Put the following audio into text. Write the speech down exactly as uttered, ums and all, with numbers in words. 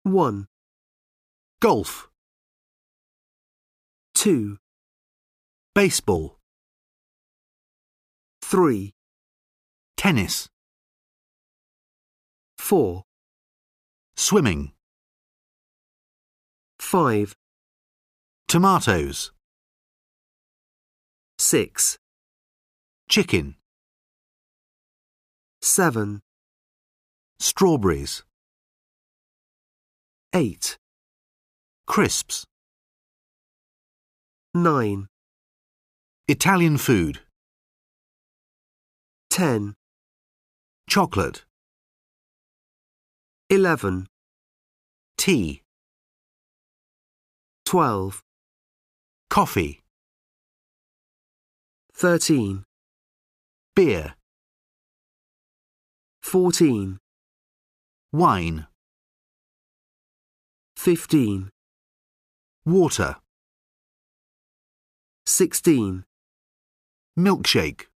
one, golf, two, baseball, three, tennis, four, swimming, five, tomatoes, six, chicken, seven, strawberries, eight, crisps, nine, Italian food, ten, chocolate, eleven, tea, twelve, coffee, thirteen, beer, fourteen, wine, fifteen, water, sixteen, milkshake.